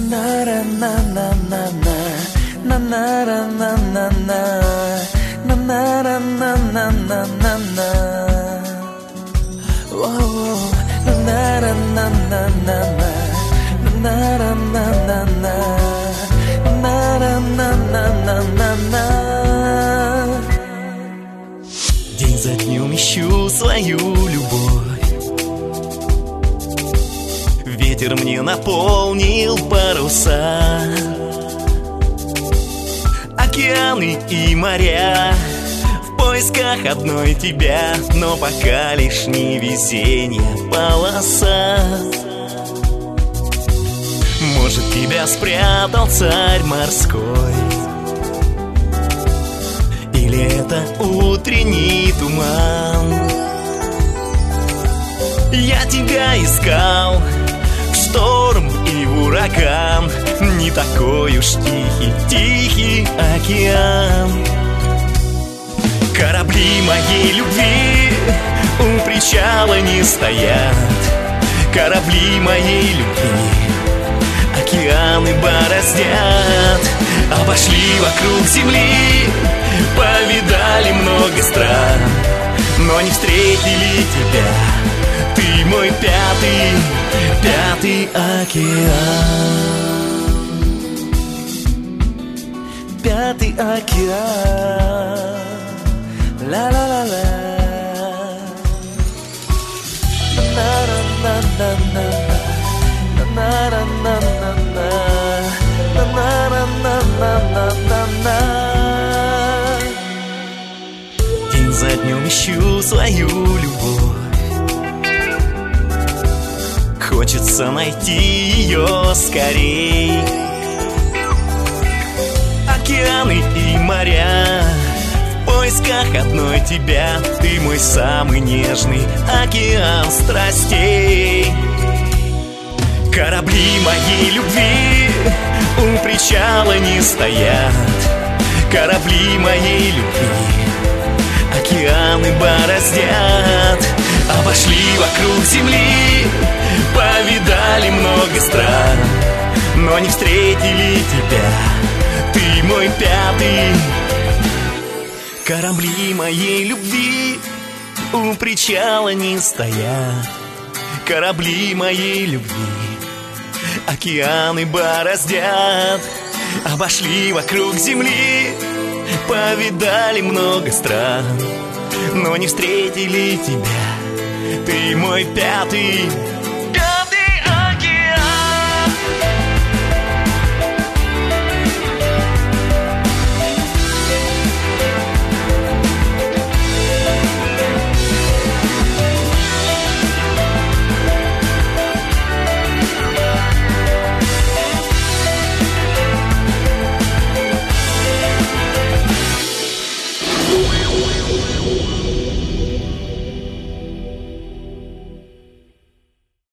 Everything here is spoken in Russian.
День за днем ищу свою любовь. Ветер мне наполнил паруса, океаны и моря, в поисках одной тебя, но пока лишь невезение полоса. Может, тебя спрятал царь морской, или это утренний туман? Я тебя искал в шторм и в ураган, не такой уж тихий, тихий океан. Корабли моей любви у причала не стоят, корабли моей любви океаны бороздят. Обошли вокруг земли, повидали много стран, но не встретили тебя. Ты мой пятый, пятый океан. Пятый океан. Ла-ла-ла-ла. На-на-на-на-на. День за днем ищу свою любовь. Хочется найти ее скорей. Океаны и моря, в поисках одной тебя. Ты мой самый нежный океан страстей. Корабли моей любви у причала не стоят, корабли моей любви океаны бороздят. Обошли вокруг земли, повидали много стран, но не встретили тебя. Ты мой пятый. Корабли моей любви у причала не стоят, корабли моей любви океаны бороздят. Обошли вокруг земли, повидали много стран, но не встретили тебя. Ты мой пятый